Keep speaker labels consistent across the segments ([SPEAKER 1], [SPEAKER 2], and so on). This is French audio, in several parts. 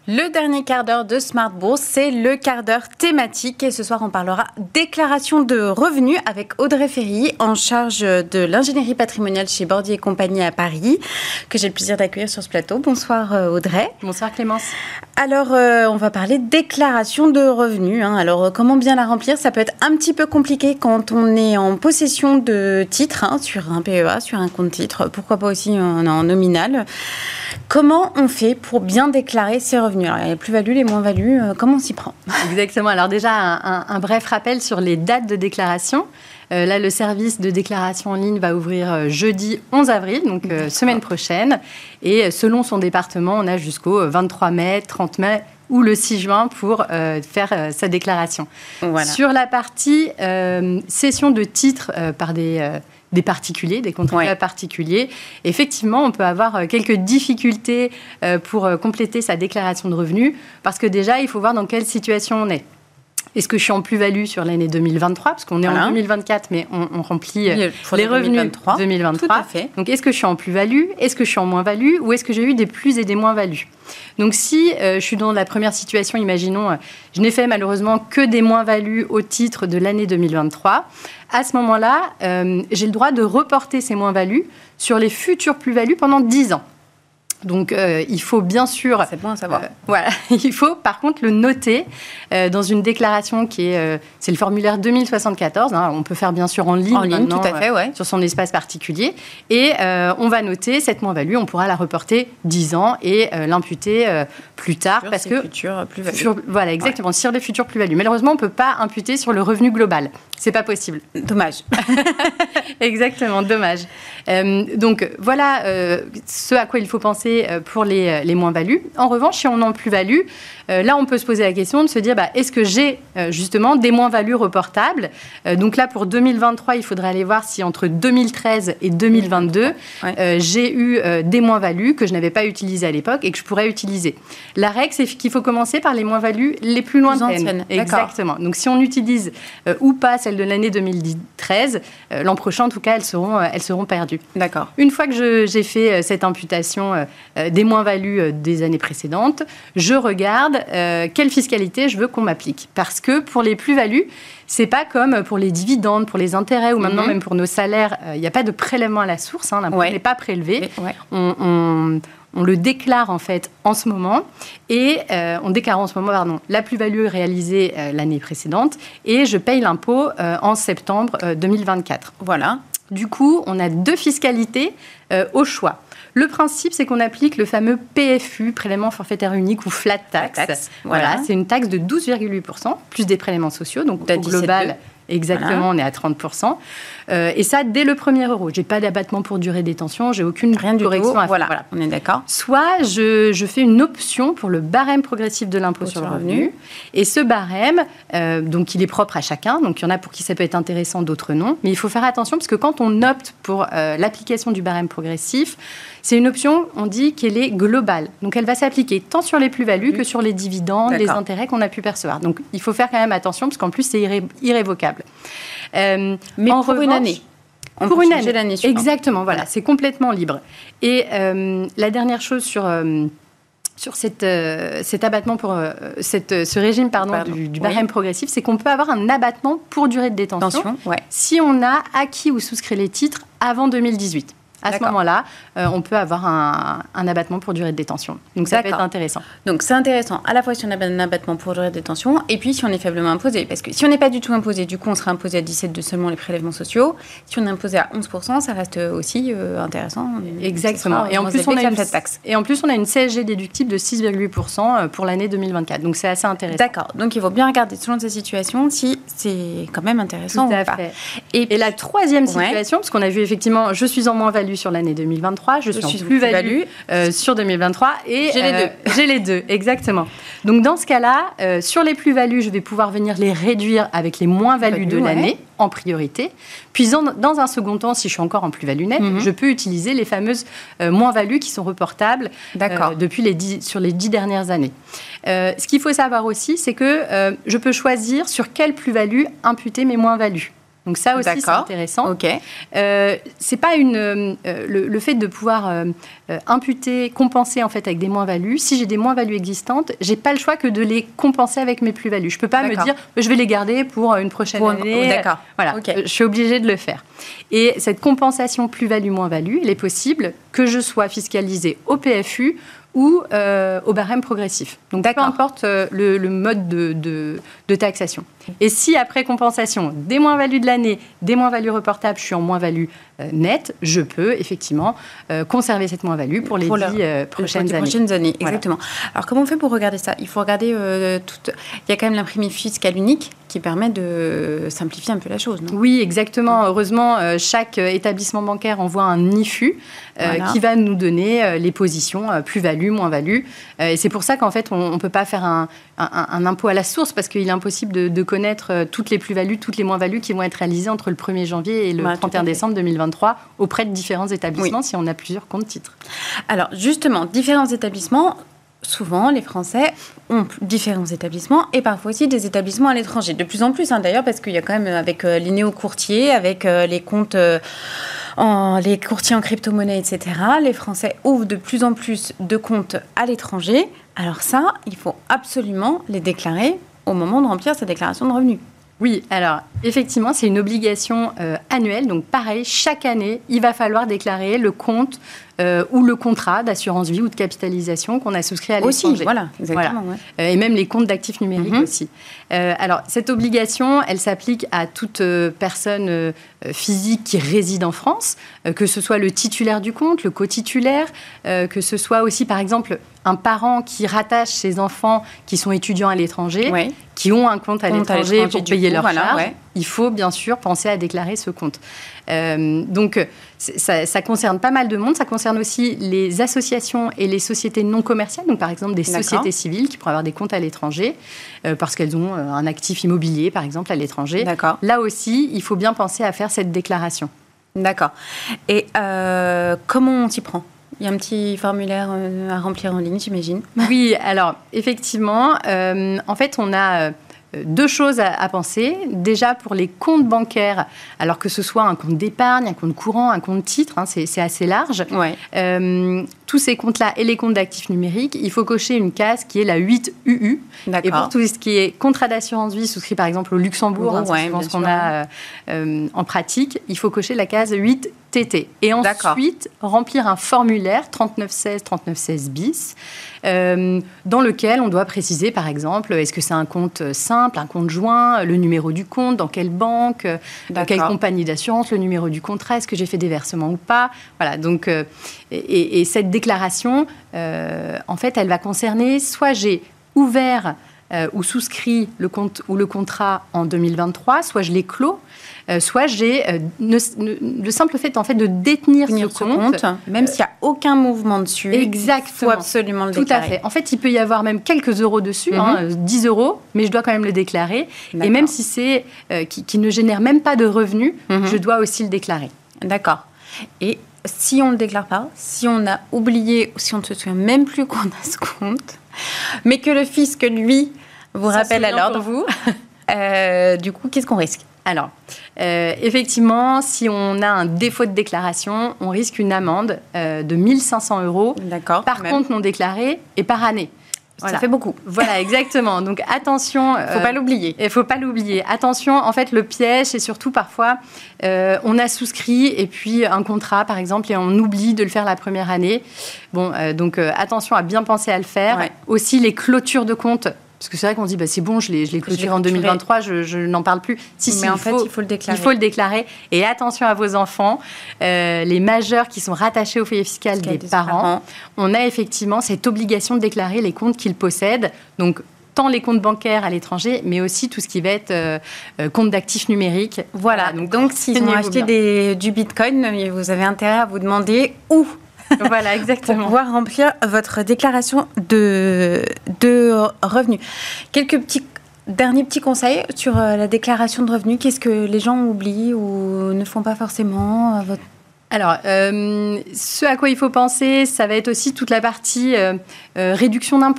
[SPEAKER 1] Le dernier quart d'heure de Smart Bourse, c'est le quart d'heure thématique. Et ce soir, on parlera déclaration de revenus avec Audrey Ferry, en charge de l'ingénierie patrimoniale chez Bordier et Compagnie à Paris, que j'ai le plaisir d'accueillir sur ce plateau. Bonsoir Audrey.
[SPEAKER 2] Bonsoir Clémence.
[SPEAKER 1] Alors, on va parler de déclaration de revenus. Alors, comment bien la remplir? Ça peut être un petit peu compliqué quand on est en possession de titres, sur un PEA, sur un compte titre. Pourquoi pas aussi en nominal. Comment on fait pour bien déclarer ses revenus? Alors, il y a les plus-values, les moins-values, comment on s'y prend?
[SPEAKER 2] Exactement. Alors déjà, un bref rappel sur les dates de déclaration. Là, le service de déclaration en ligne va ouvrir jeudi 11 avril, donc semaine prochaine. Et selon son département, on a jusqu'au 23 mai, 30 mai ou le 6 juin pour faire sa déclaration. Voilà. Sur la partie cession de titres par des particuliers, des contribuables particuliers. Effectivement, on peut avoir quelques difficultés pour compléter sa déclaration de revenus parce que déjà, il faut voir dans quelle situation on est. Est-ce que je suis en plus-value sur l'année 2023 parce qu'on est en 2024, mais on remplit les revenus 2023.
[SPEAKER 1] Tout à fait.
[SPEAKER 2] Donc, est-ce que je suis en plus-value? Est-ce que je suis en moins-value? Ou est-ce que j'ai eu des plus et des moins-values? Donc, si je suis dans la première situation, imaginons, je n'ai fait malheureusement que des moins-values au titre de l'année 2023. À ce moment-là, j'ai le droit de reporter ces moins-values sur les futures plus-values pendant 10 ans. Donc, il faut bien sûr...
[SPEAKER 1] C'est bon à savoir.
[SPEAKER 2] Voilà. Il faut, par contre, le noter dans une déclaration qui est... c'est le formulaire 2074. On peut faire, bien sûr, en ligne.
[SPEAKER 1] En ligne, tout à fait,
[SPEAKER 2] sur son espace particulier. Et on va noter cette moins-value. On pourra la reporter 10 ans et l'imputer plus tard.
[SPEAKER 1] Sur
[SPEAKER 2] parce
[SPEAKER 1] ses
[SPEAKER 2] que
[SPEAKER 1] futures plus-values.
[SPEAKER 2] Voilà, exactement. Sur les futures plus-values. Malheureusement, on ne peut pas imputer sur le revenu global. C'est pas possible.
[SPEAKER 1] Dommage.
[SPEAKER 2] Exactement, dommage. Donc, voilà ce à quoi il faut penser pour les moins-values. En revanche, si on est en plus-value, là, on peut se poser la question de se dire, est-ce que j'ai justement des moins-values reportables? Donc là, pour 2023, il faudrait aller voir si entre 2013 et 2022, j'ai eu des moins-values que je n'avais pas utilisées à l'époque et que je pourrais utiliser. La règle, c'est qu'il faut commencer par les moins-values les plus lointaines. Exactement. Donc, si on utilise ou pas celles de l'année 2013, l'an prochain, en tout cas, elles seront perdues.
[SPEAKER 1] D'accord.
[SPEAKER 2] Une fois que j'ai fait cette imputation des moins-values des années précédentes, je regarde quelle fiscalité je veux qu'on m'applique. Parce que pour les plus-values, c'est pas comme pour les dividendes, pour les intérêts ou maintenant même pour nos salaires, il n'y a pas de prélèvement à la source, l'impôt n'est pas prélevé. On le déclare en fait en ce moment et on déclare en ce moment la plus-value réalisée l'année précédente et je paye l'impôt en septembre 2024.
[SPEAKER 1] Voilà.
[SPEAKER 2] Du coup, on a deux fiscalités au choix. Le principe, c'est qu'on applique le fameux PFU, prélèvement forfaitaire unique ou flat tax. Voilà. C'est une taxe de 12,8%, plus des prélèvements sociaux. Donc, au global, exactement, on est à 30%. Et ça, dès le premier euro. Je n'ai pas d'abattement pour durée de détention, j'ai aucune correction à faire.
[SPEAKER 1] Voilà, on est d'accord.
[SPEAKER 2] Soit je fais une option pour le barème progressif de l'impôt sur le revenu. Et ce barème, donc il est propre à chacun. Donc il y en a pour qui ça peut être intéressant, d'autres non. Mais il faut faire attention parce que quand on opte pour l'application du barème progressif, c'est une option, on dit qu'elle est globale. Donc elle va s'appliquer tant sur les plus-values que sur les dividendes, les intérêts qu'on a pu percevoir. Donc il faut faire quand même attention parce qu'en plus c'est irrévocable.
[SPEAKER 1] Mais pour une année.
[SPEAKER 2] Pour une année.
[SPEAKER 1] L'année suivante.
[SPEAKER 2] Exactement, voilà, c'est complètement libre. Et la dernière chose sur cet abattement pour ce régime du barème progressif, c'est qu'on peut avoir un abattement pour durée de détention si on a acquis ou souscrit les titres avant 2018. À ce moment-là, on peut avoir un abattement pour durée de détention. Donc, ça peut être intéressant.
[SPEAKER 1] Donc, c'est intéressant à la fois si on a un abattement pour durée de détention et puis si on est faiblement imposé. Parce que si on n'est pas du tout imposé, du coup, on sera imposé à 17 de seulement les prélèvements sociaux. Si on est imposé à 11%, ça reste aussi intéressant.
[SPEAKER 2] Exactement. Et en plus, on a une CSG déductible de 6,8% pour l'année 2024. Donc, c'est assez intéressant.
[SPEAKER 1] D'accord. Donc, il faut bien regarder selon sa situation si c'est quand même intéressant
[SPEAKER 2] ou pas. Et la troisième situation, parce qu'on a vu effectivement, je suis en moins-value sur l'année 2023, je suis en plus-value sur 2023 et j'ai les deux, exactement. Donc dans ce cas-là, sur les plus-values, je vais pouvoir venir les réduire avec les moins-values de l'année en priorité. Puis dans un second temps, si je suis encore en plus-value nette, je peux utiliser les fameuses moins-values qui sont reportables sur les 10 dernières années. Ce qu'il faut savoir aussi, c'est que je peux choisir sur quelle plus-value imputer mes moins-values. Donc ça aussi, c'est intéressant.
[SPEAKER 1] Okay.
[SPEAKER 2] C'est pas le fait de pouvoir imputer, compenser en fait avec des moins-values. Si j'ai des moins-values existantes, j'ai pas le choix que de les compenser avec mes plus-values. Je peux pas me dire je vais les garder pour une prochaine année.
[SPEAKER 1] D'accord.
[SPEAKER 2] Voilà, je suis obligée de le faire. Et cette compensation plus-value, moins-value, elle est possible que je sois fiscalisée au PFU ou au barème progressif. Donc, peu importe le mode de taxation. Et si, après compensation des moins-values de l'année, des moins-values reportables, je suis en moins-value nette, je peux effectivement conserver cette moins-value pour les 10 prochaines
[SPEAKER 1] années. Exactement. Voilà. Alors, comment on fait pour regarder ça ? Il faut regarder Il y a quand même l'imprimé fiscal unique qui permet de simplifier un peu la chose, non ?
[SPEAKER 2] Oui, exactement. Heureusement, chaque établissement bancaire envoie un IFU qui va nous donner les positions plus-value, moins-value. Et c'est pour ça qu'en fait, on ne peut pas faire un impôt à la source parce qu'il est impossible de connaître toutes les plus-values, toutes les moins-values qui vont être réalisées entre le 1er janvier et le 31 décembre 2023 auprès de différents établissements si on a plusieurs comptes titres.
[SPEAKER 1] Alors, justement, différents établissements... Souvent, les Français ont différents établissements et parfois aussi des établissements à l'étranger. De plus en plus, d'ailleurs, parce qu'il y a quand même, avec les néo-courtiers, avec les comptes, les courtiers en crypto-monnaie, etc., les Français ouvrent de plus en plus de comptes à l'étranger. Alors ça, il faut absolument les déclarer au moment de remplir sa déclaration de revenus.
[SPEAKER 2] Oui, alors effectivement, c'est une obligation annuelle. Donc pareil, chaque année, il va falloir déclarer le compte ou le contrat d'assurance vie ou de capitalisation qu'on a souscrit à l'étranger.
[SPEAKER 1] Aussi, voilà, exactement.
[SPEAKER 2] Voilà. Ouais. Et même les comptes d'actifs numériques aussi. Alors, cette obligation, elle s'applique à toute personne physique qui réside en France, que ce soit le titulaire du compte, le co-titulaire, que ce soit aussi, par exemple, un parent qui rattache ses enfants qui sont étudiants à l'étranger, qui ont un compte à l'étranger pour payer leurs charges. Il faut bien sûr penser à déclarer ce compte. Donc, ça concerne pas mal de monde. Ça concerne aussi les associations et les sociétés non commerciales. Donc, par exemple, des sociétés civiles qui pourraient avoir des comptes à l'étranger parce qu'elles ont un actif immobilier, par exemple, à l'étranger. Là aussi, il faut bien penser à faire cette déclaration.
[SPEAKER 1] D'accord. Et comment on s'y prend ? Il y a un petit formulaire à remplir en ligne, j'imagine.
[SPEAKER 2] Oui, alors, effectivement, en fait, on a... deux choses à penser. Déjà, pour les comptes bancaires, alors que ce soit un compte d'épargne, un compte courant, un compte titre, c'est assez large. Tous ces comptes-là et les comptes d'actifs numériques, il faut cocher une case qui est la 8UU. Et pour tout ce qui est contrat d'assurance vie souscrit par exemple au Luxembourg, c'est souvent ce qu'on a en pratique, il faut cocher la case 8TT. Et ensuite, remplir un formulaire 3916, 3916 bis, dans lequel on doit préciser, par exemple, est-ce que c'est un compte simple, un compte joint, le numéro du compte, dans quelle banque, dans quelle compagnie d'assurance, le numéro du contrat, est-ce que j'ai fait des versements ou pas. Voilà, donc, et cette déclaration, en fait, elle va concerner soit j'ai ouvert ou souscrit le compte ou le contrat en 2023, soit je l'ai clos, soit j'ai le simple fait en fait de détenir ce compte,
[SPEAKER 1] même s'il n'y a aucun mouvement dessus.
[SPEAKER 2] Exactement.
[SPEAKER 1] Il faut absolument le déclarer.
[SPEAKER 2] Tout à fait. En fait, il peut y avoir même quelques euros dessus, 10 euros, mais je dois quand même le déclarer. Et même si c'est qui ne génère même pas de revenus, je dois aussi le déclarer.
[SPEAKER 1] D'accord. Et si on ne le déclare pas, si on a oublié, si on ne se souvient même plus qu'on a ce compte, mais que le fisc, lui, vous rappelle à l'ordre, du coup, qu'est-ce qu'on risque ?
[SPEAKER 2] Alors, effectivement, si on a un défaut de déclaration, on risque une amende de 1 500 € par compte non déclaré et par année.
[SPEAKER 1] Voilà. Ça fait beaucoup.
[SPEAKER 2] Voilà, exactement. Donc, attention.
[SPEAKER 1] Il ne faut pas l'oublier.
[SPEAKER 2] Il ne faut pas l'oublier. Attention, en fait, le piège, c'est surtout parfois, on a souscrit et puis un contrat, par exemple, et on oublie de le faire la première année. Bon, donc, attention à bien penser à le faire. Aussi, les clôtures de compte. Parce que c'est vrai qu'on se dit, c'est bon, je l'ai clôturé en 2023, je n'en parle plus.
[SPEAKER 1] Mais en fait, il faut le déclarer.
[SPEAKER 2] Il faut le déclarer. Et attention à vos enfants, les majeurs qui sont rattachés au foyer fiscal des parents. On a effectivement cette obligation de déclarer les comptes qu'ils possèdent. Donc, tant les comptes bancaires à l'étranger, mais aussi tout ce qui va être compte d'actifs numériques.
[SPEAKER 1] Voilà. Donc s'ils ont acheté du Bitcoin, vous avez intérêt à vous demander où.
[SPEAKER 2] Voilà, exactement.
[SPEAKER 1] Pour pouvoir remplir votre déclaration de revenus. Quelques derniers petits conseils sur la déclaration de revenus. Qu'est-ce que les gens oublient ou ne font pas forcément
[SPEAKER 2] Alors, ce à quoi il faut penser, ça va être aussi toute la partie réduction d'impôts.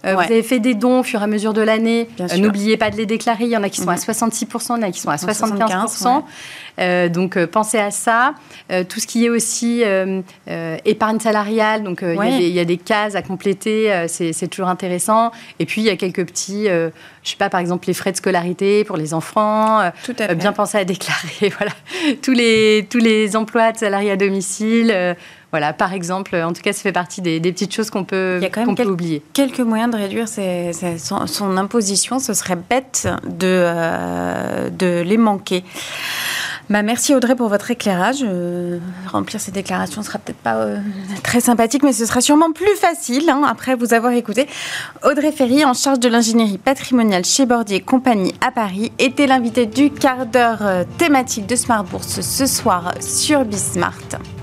[SPEAKER 2] Vous avez fait des dons au fur et à mesure de l'année. N'oubliez pas de les déclarer. Il y en a qui sont à 66%, il y en a qui sont à 75%. Donc, pensez à ça. Tout ce qui est aussi épargne salariale, donc il y a des cases à compléter, c'est toujours intéressant. Et puis, il y a quelques petits, je sais pas, par exemple, les frais de scolarité pour les enfants. Bien penser à déclarer tous les emplois de salariés à domicile. Voilà, par exemple, en tout cas, ça fait partie des petites choses qu'on peut oublier.
[SPEAKER 1] Quelques moyens de réduire son imposition, ce serait bête de les manquer. Merci Audrey pour votre éclairage. Remplir ces déclarations ne sera peut-être pas très sympathique, mais ce sera sûrement plus facile après vous avoir écouté. Audrey Ferry, en charge de l'ingénierie patrimoniale chez Bordier Compagnie à Paris, était l'invitée du quart d'heure thématique de Smart Bourse ce soir sur Bismart.